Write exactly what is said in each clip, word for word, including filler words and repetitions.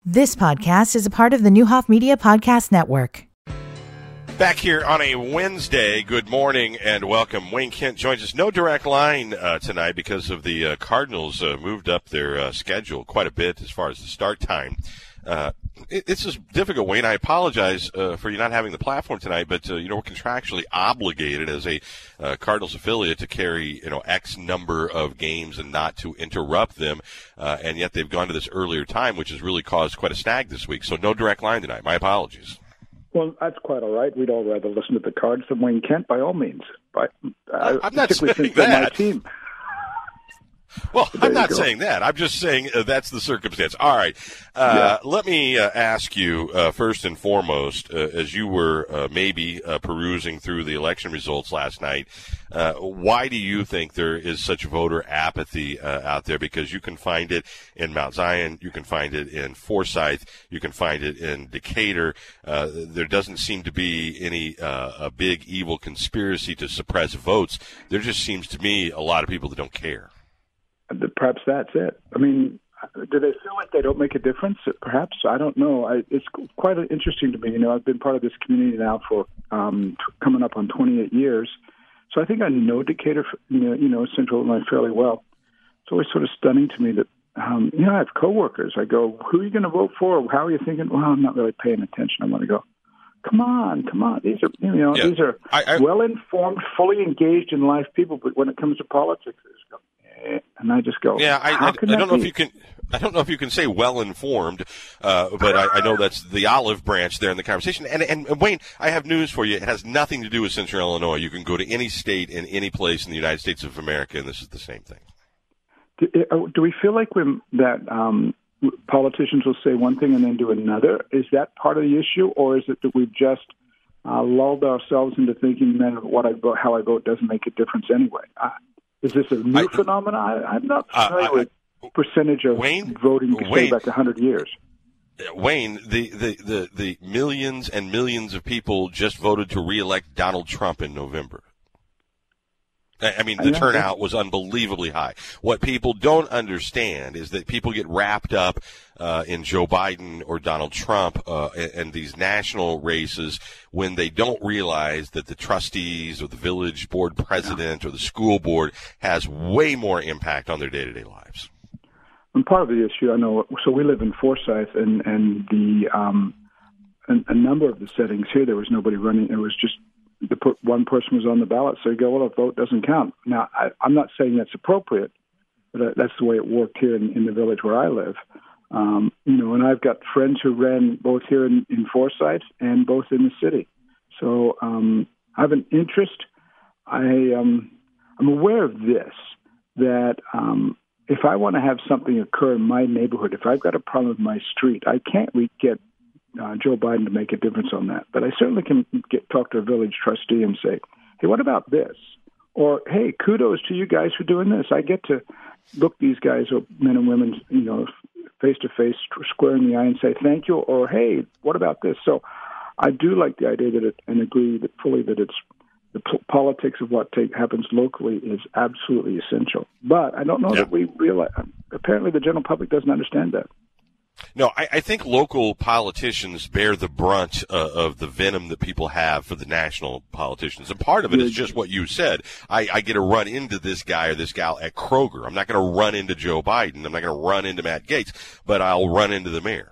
This podcast is a part of the Newhoff Media Podcast Network. Back here on a Wednesday, good morning and welcome. Wayne Kent joins us. No direct line uh, tonight because of the uh, Cardinals uh, moved up their uh, schedule quite a bit as far as the start time. Uh, it, this is difficult, Wayne. I apologize uh, for you not having the platform tonight, but uh, you know we're contractually obligated as a uh, Cardinals affiliate to carry you know X number of games and not to interrupt them, uh, and yet they've gone to this earlier time, which has really caused quite a snag this week. So no direct line tonight. My apologies. Well, that's quite all right. We'd all rather listen to the Cards than Wayne Kent, by all means. But uh, I'm not saying since that. My team. Well, I'm not saying that. I'm just saying uh, that's the circumstance. All right. Uh, yeah. Let me uh, ask you, uh, first and foremost, uh, as you were uh, maybe uh, perusing through the election results last night, uh, why do you think there is such voter apathy uh, out there? Because you can find it in Mount Zion, you can find it in Forsyth, you can find it in Decatur. Uh, there doesn't seem to be any uh, a big evil conspiracy to suppress votes. There just seems to me a lot of people that don't care. Perhaps that's it. I mean, do they feel like they don't make a difference? Perhaps. I don't know. I, it's quite interesting to me. You know, I've been part of this community now for um, t- coming up on twenty-eight years. So I think I know Decatur, you know, you know Central Illinois fairly well. It's always sort of stunning to me that, um, you know, I have coworkers. I go, who are you going to vote for? How are you thinking? Well, I'm not really paying attention. I want to go, come on, come on. These are, you know, yeah. these are I, I, well-informed, fully engaged in life people. But when it comes to politics, they just go, and I just go, yeah, I, I, I don't know be? if you can. I don't know if you can say well informed, uh, but I, I know that's the olive branch there in the conversation. And, and, and Wayne, I have news for you. It has nothing to do with Central Illinois. You can go to any state in any place in the United States of America, and this is the same thing. Do, do we feel like when that um, politicians will say one thing and then do another? Is that part of the issue, or is it that we've just uh, lulled ourselves into thinking that what I vote, how I vote doesn't make a difference anyway? I, Is this a new I, phenomenon? I, I'm not familiar uh, with percentage of Wayne, voting to Wayne, say back one hundred years. Wayne, the, the, the, the millions and millions of people just voted to reelect Donald Trump in November. I mean, the turnout was unbelievably high. What people don't understand is that people get wrapped up uh, in Joe Biden or Donald Trump uh, and, and these national races when they don't realize that the trustees or the village board president or the school board has way more impact on their day-to-day lives. And part of the issue, I know, so we live in Forsyth, and, and the um, a, a number of the settings here, there was nobody running. It was just the one person was on the ballot, so you go, well, a vote doesn't count. Now, I, I'm not saying that's appropriate, but that's the way it worked here in, in the village where I live. Um, you know, and I've got friends who ran both here in, in Forsyth and both in the city. So um, I have an interest. I, um, I'm aware of this, that um, if I want to have something occur in my neighborhood, if I've got a problem with my street, I can't re- get Uh, Joe Biden to make a difference on that. But I certainly can get talk to a village trustee and say, hey, what about this? Or, hey, kudos to you guys for doing this. I get to look these guys, men and women, you know, face-to-face, square in the eye and say thank you. Or, hey, what about this? So I do like the idea that it, and agree that fully that it's the p- politics of what take, happens locally is absolutely essential. But I don't know yeah. that we realize, apparently the general public doesn't understand that. No, I, I think local politicians bear the brunt uh, of the venom that people have for the national politicians. And part of it is just what you said. I, I get to run into this guy or this gal at Kroger. I'm not going to run into Joe Biden. I'm not going to run into Matt Gaetz, but I'll run into the mayor.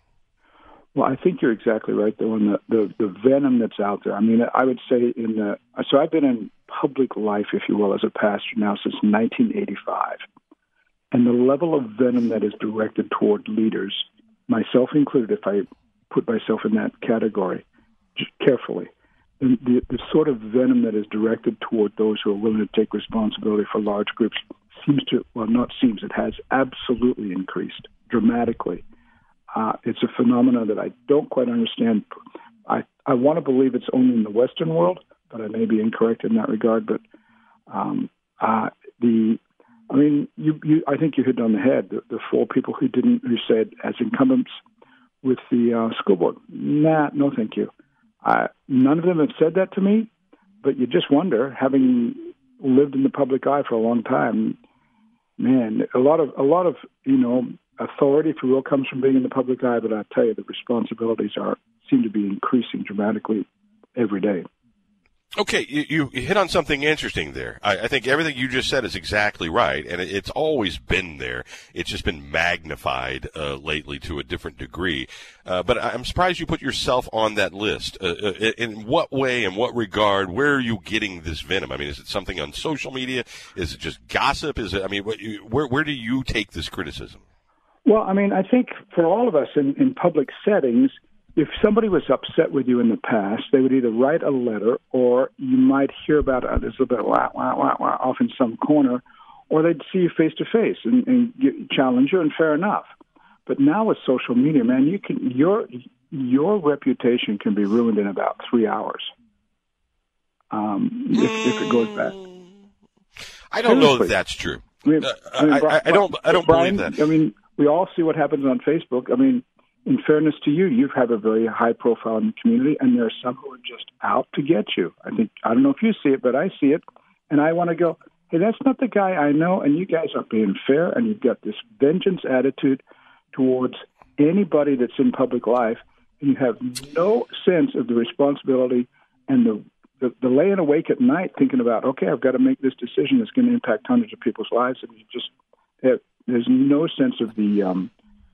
Well, I think you're exactly right, though, in the, the, the venom that's out there. I mean, I would say in the – so I've been in public life, if you will, as a pastor now since nineteen eighty-five. And the level of venom that is directed toward leaders, myself included, if I put myself in that category carefully, the, the, the sort of venom that is directed toward those who are willing to take responsibility for large groups seems to, well, not seems, it has absolutely increased dramatically. Uh, it's a phenomenon that I don't quite understand. I, I want to believe it's only in the Western world, but I may be incorrect in that regard. But um, uh, the I mean, you, you, I think you hit on the head. The, the four people who didn't, who said as incumbents with the uh, school board, nah, no, thank you. Uh, none of them have said that to me, but you just wonder, having lived in the public eye for a long time, man, a lot of, a lot of, you know, authority, if you will, comes from being in the public eye, but I tell you, the responsibilities are seem to be increasing dramatically every day. Okay, you, you hit on something interesting there. I, I think everything you just said is exactly right, and it, it's always been there. It's just been magnified uh, lately to a different degree. Uh, but I'm surprised you put yourself on that list. Uh, uh, in what way, in what regard, where are you getting this venom? I mean, is it something on social media? Is it just gossip? Is it? I mean, what, where where do you take this criticism? Well, I mean, I think for all of us in, in public settings, if somebody was upset with you in the past, they would either write a letter or you might hear about it a little bit wah, wah, wah, wah, off in some corner, or they'd see you face to face and, and get, challenge you, and fair enough. But now with social media, man, you can your your reputation can be ruined in about three hours um, if, if it goes bad. I don't know that that's true. I, mean, uh, I, mean, I, I don't. I don't Brian, believe that. I mean, we all see what happens on Facebook. I mean. In fairness to you, you have a very high profile in the community, and there are some who are just out to get you. I think, I don't know if you see it, but I see it, and I want to go, hey, that's not the guy I know, and you guys are being fair, and you've got this vengeance attitude towards anybody that's in public life, and you have no sense of the responsibility and the, the, the laying awake at night thinking about, okay, I've got to make this decision that's going to impact hundreds of people's lives, and you just, there's no sense of the, um,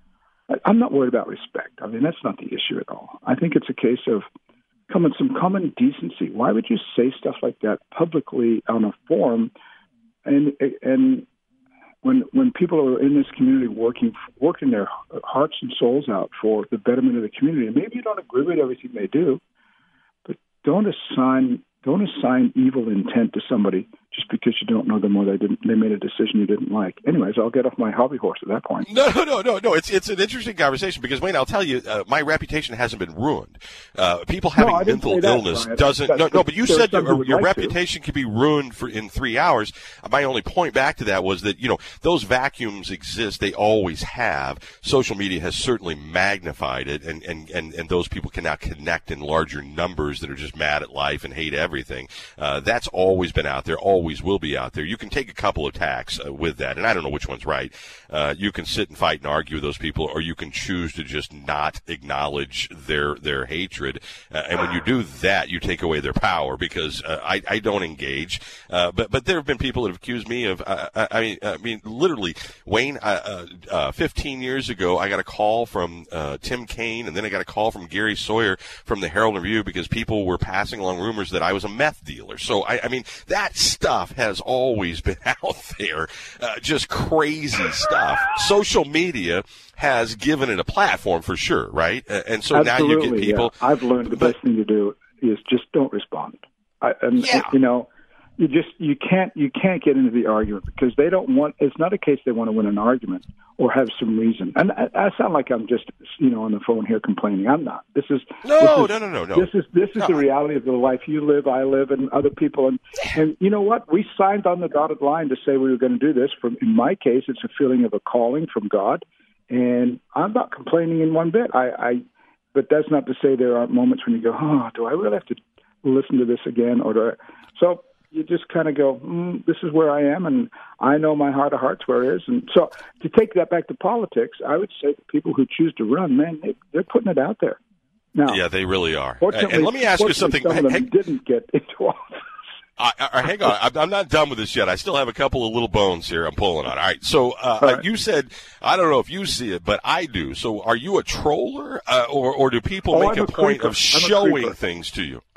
I'm not worried about respect. I mean, that's not the issue at all. I think it's a case of common, some common decency. Why would you say stuff like that publicly on a forum? And and when when people are in this community working working their hearts and souls out for the betterment of the community, and maybe you don't agree with everything they do, but don't assign don't assign evil intent to somebody just because you don't know them or they didn't they made a decision you didn't like. Anyways, I'll get off my hobby horse at that point. No, no, no, no, no. It's it's an interesting conversation because, Wayne, I'll tell you, uh, my reputation hasn't been ruined. Uh, people having no, mental illness that, doesn't. That's, no, no. But you said your, your like reputation to. could be ruined for in three hours. My only point back to that was that you know those vacuums exist. They always have. Social media has certainly magnified it, and and and, and those people can now connect in larger numbers that are just mad at life and hate everything. Uh, that's always been out there. Always will be out there. You can take a couple of tacks uh, with that, and I don't know which one's right. Uh, you can sit and fight and argue with those people, or you can choose to just not acknowledge their their hatred. Uh, and when you do that, you take away their power because uh, I, I don't engage. Uh, but but there have been people that have accused me of. Uh, I, I mean, I mean, literally, Wayne. Uh, uh, Fifteen years ago, I got a call from uh, Tim Kaine, and then I got a call from Gary Sawyer from the Herald and Review because people were passing along rumors that I was a meth dealer. So I, I mean, that stuff has always been out there, uh, just crazy stuff. Social media has given it a platform for sure, right? Uh, and so Absolutely, now you get people. Yeah. I've learned the but, best thing to do is just don't respond. I, and, yeah. You know, you just you can't you can't get into the argument because they don't want. It's not a case they want to win an argument or have some reason. And I, I sound like I'm just you know on the phone here complaining. I'm not. This is no, this is, no, no, no, no. This is this is no. the reality of the life you live, I live, and other people. And and you know what? We signed on the dotted line to say we were going to do this. From in my case, it's a feeling of a calling from God, and I'm not complaining in one bit. I, I but that's not to say there aren't moments when you go, oh, do I really have to listen to this again, or do I? So. You just kind of go, mm, this is where I am, and I know my heart of hearts where it is. And so to take that back to politics, I would say the people who choose to run, man, they, they're putting it out there. Now, yeah, they really are. Fortunately, and let me ask you something. Some of them hey, didn't get into office. I, I, hang on, I'm not done with this yet. I still have a couple of little bones here I'm pulling on. All right, so uh, All right. you said, I don't know if you see it, but I do. So are you a troller, uh, or, or do people oh, make a a point creeper. of showing creeper. things to you?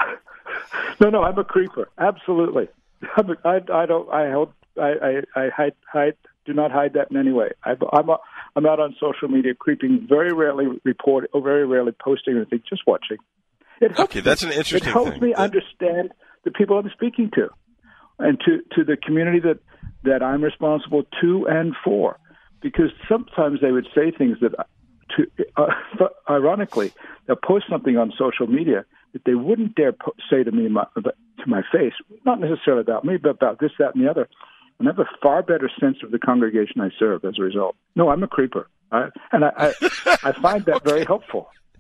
No, no, I'm a creeper. Absolutely. I'm a, I, I don't. I hold. I, I, I hide. Hide. Do not hide that in any way. I, I'm. A, I'm out on social media, creeping. Very rarely report, or very rarely posting anything. Just watching. It helps okay, that's an interesting. It helps thing. me understand the people I'm speaking to, and to to the community that that I'm responsible to and for. Because sometimes they would say things that, to uh, ironically, they'll post something on social media that they wouldn't dare po- say to me my, to my face, not necessarily about me, but about this, that, and the other. And I have a far better sense of the congregation I serve as a result. No, I'm a creeper, I, and I, I, I find that okay. very helpful.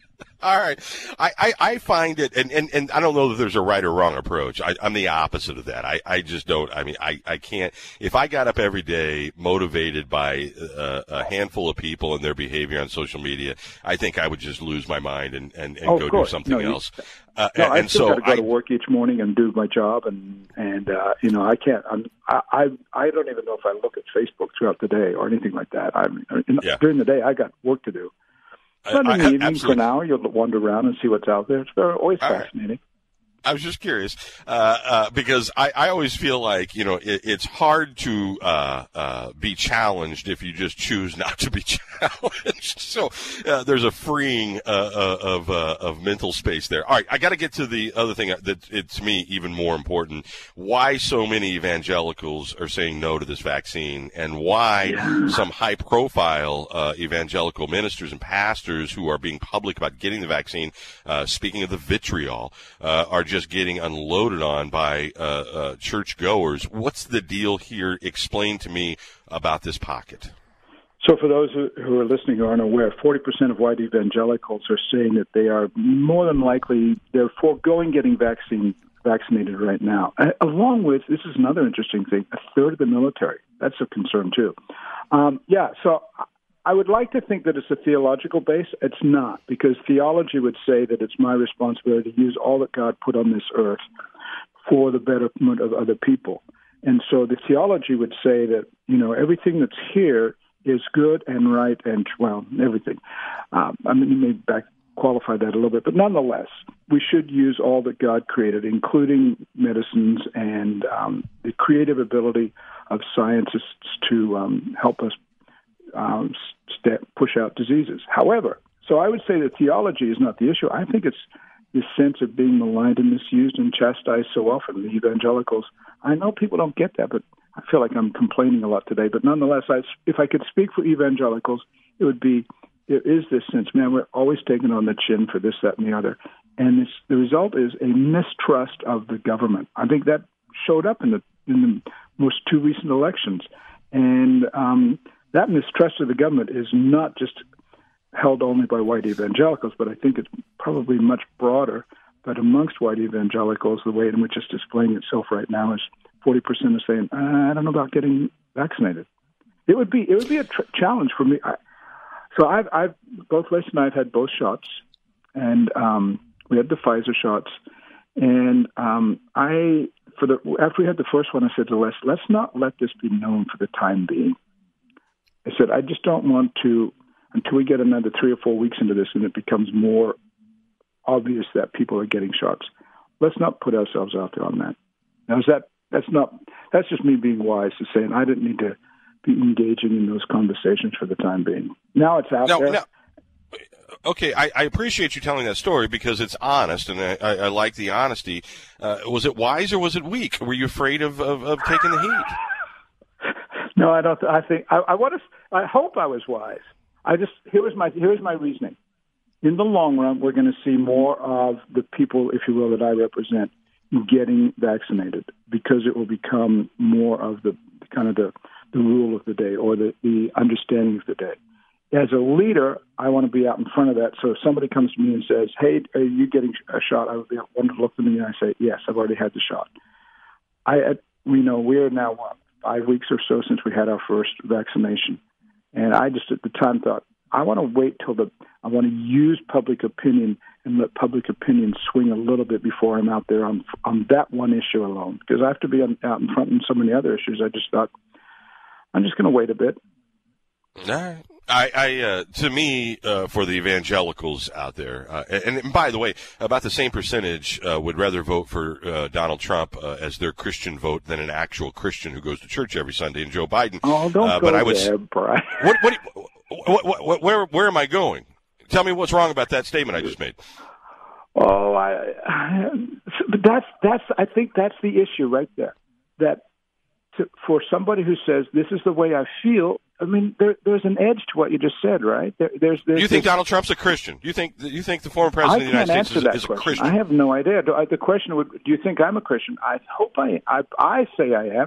All right. I, I, I find it, and, and, and I don't know that there's a right or wrong approach. I, I'm the opposite of that. I, I just don't, I mean, I, I can't, if I got up every day motivated by uh, a handful of people and their behavior on social media, I think I would just lose my mind and, and, and oh, go course. do something no, else. You, uh, no, and, I and still so got to go I, to work each morning and do my job, and, and uh, you know, I can't, I'm, I, I, I don't even know if I look at Facebook throughout the day or anything like that. I mean, yeah. during the day, I got work to do. But in I, the I, evening, absolutely. for an hour, you'll wander around and see what's out there. It's very, always All fascinating. Right. I was just curious uh, uh, because I, I always feel like, you know, it, it's hard to uh, uh, be challenged if you just choose not to be challenged. So uh, there's a freeing uh, uh, of uh, of mental space there. All right, I got to get to the other thing that it's to me even more important. Why so many evangelicals are saying no to this vaccine, and why Yeah. some high-profile uh, evangelical ministers and pastors who are being public about getting the vaccine, uh, speaking of the vitriol, uh, are just getting unloaded on by uh, uh, churchgoers. What's the deal here? Explain to me about this pocket. So for those who, who are listening who aren't aware, forty percent of white evangelicals are saying that they are more than likely, they're foregoing getting vaccine, vaccinated right now. Uh, along with, this is another interesting thing, a third of the military. That's a concern too. Um, yeah, so I would like to think that it's a theological base. It's not, because theology would say that it's my responsibility to use all that God put on this earth for the betterment of other people. And so the theology would say that, you know, everything that's here is good and right and, well, everything. Um, I mean, you may back qualify that a little bit, but nonetheless, we should use all that God created, including medicines and um, the creative ability of scientists to um, help us um, st- push out diseases. However, so I would say that theology is not the issue. I think it's this sense of being maligned and misused and chastised so often. The evangelicals, I know people don't get that, but I feel like I'm complaining a lot today. But nonetheless, I, if I could speak for evangelicals, it would be, there is this sense, man, we're always taken on the chin for this, that, and the other. And this, the result is a mistrust of the government. I think that showed up in the in the most two recent elections. And um, that mistrust of the government is not just held only by white evangelicals, but I think it's probably much broader. But amongst white evangelicals, the way in which it's displaying itself right now is forty percent are saying, I don't know about getting vaccinated. It would be it would be a tr- challenge for me. I, so I've, I've both Les and I have had both shots, and um, we had the Pfizer shots. And um, I, for the after we had the first one, I said to Les, let's not let this be known for the time being. I said, I just don't want to, until we get another three or four weeks into this and it becomes more obvious that people are getting shots. Let's not put ourselves out there on that. Now, is that that's not that's just me being wise to say, and I didn't need to be engaging in those conversations for the time being. Now it's out no, there. No. Okay, I, I appreciate you telling that story because it's honest, and I, I, I like the honesty. Uh, was it wise or was it weak? Were you afraid of, of, of taking the heat? No, I don't. I think I, I want to. I hope I was wise. I just here was my here was my reasoning. In the long run, we're going to see more of the people, if you will, that I represent, getting vaccinated because it will become more of the kind of the, the rule of the day or the, the understanding of the day. As a leader, I want to be out in front of that. So if somebody comes to me and says, hey, are you getting a shot? I would be one to look at me and I say, yes, I've already had the shot. I, we know we're now, what, five weeks or so since we had our first vaccination. And I just at the time thought, I want to wait till the, I want to use public opinion and let public opinion swing a little bit before I'm out there on on that one issue alone. Because I have to be on, out in front on so many other issues. I just thought, I'm just going to wait a bit. All right. I, I uh, to me, uh, for the evangelicals out there, uh, and, and by the way, about the same percentage uh, would rather vote for uh, Donald Trump uh, as their Christian vote than an actual Christian who goes to church every Sunday, and Joe Biden. Oh, don't uh, go but I would, there, Brian. What, what, what, what, what, where, where am I going? Tell me what's wrong about that statement I just made. Oh, I, I but that's that's. I think that's the issue right there. That to, for somebody who says this is the way I feel. I mean, there, there's an edge to what you just said, right? There, there's, there's. You think this, Donald Trump's a Christian? You think you think the former president of the United States is, is a Christian? I have no idea. The question would: do you think I'm a Christian? I hope I. I, I say I am.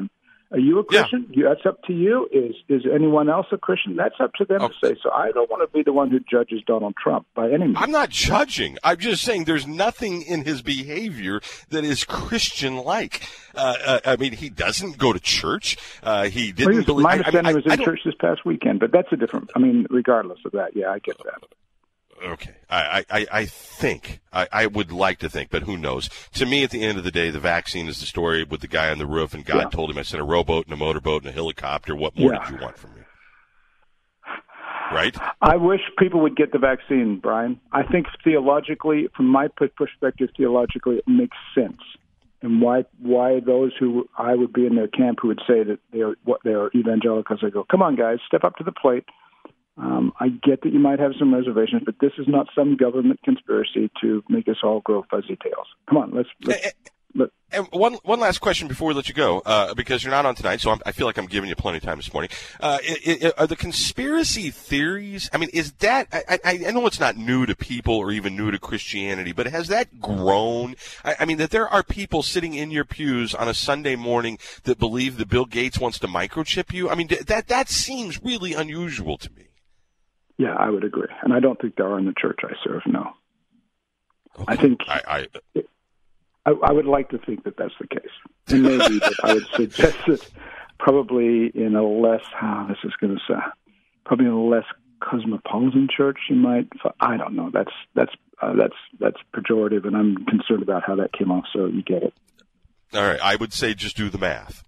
Are you a Christian? Yeah. You, that's up to you. Is is anyone else a Christian? That's up to them okay. to say. So I don't want to be the one who judges Donald Trump by any means. I'm not judging. I'm just saying there's nothing in his behavior that is Christian-like. Uh, uh, I mean, he doesn't go to church. Uh, he didn't well, was, believe. My understanding I, I, was in I church this past weekend, but that's a different. I mean, regardless of that, yeah, I get that. Okay. I, I, I think, I, I would like to think, but who knows? To me, at the end of the day, the vaccine is the story with the guy on the roof, and God yeah. told him, I sent a rowboat and a motorboat and a helicopter. What more yeah. did you want from me? Right? I wish people would get the vaccine, Brian. I think theologically, from my perspective, theologically, it makes sense. And why why those who I would be in their camp who would say that they're, what, they're evangelicals, I go, come on, guys, step up to the plate. Um, I get that you might have some reservations, but this is not some government conspiracy to make us all grow fuzzy tails. Come on, let's. let's and, let, and one one last question before we let you go, uh, because you're not on tonight, so I'm, I feel like I'm giving you plenty of time this morning. Uh, it, it, are the conspiracy theories? I mean, is that? I, I, I know it's not new to people or even new to Christianity, but has that grown? I, I mean, that there are people sitting in your pews on a Sunday morning that believe that Bill Gates wants to microchip you. I mean, that that seems really unusual to me. Yeah, I would agree. And I don't think there are in the church I serve, no. Okay. I think I I, I I would like to think that that's the case. And maybe that I would suggest that probably in a less, how this is going to sound, probably in a less cosmopolitan church you might, I don't know. That's that's uh, that's that's pejorative, and I'm concerned about how that came off, so you get it. All right, I would say just do the math.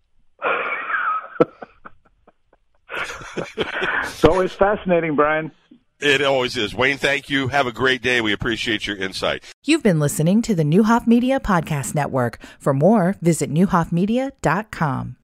It's always fascinating, Brian. It always is. Wayne, thank you. Have a great day. We appreciate your insight. You've been listening to the Neuhoff Media Podcast Network. For more, visit neuhoff media dot com.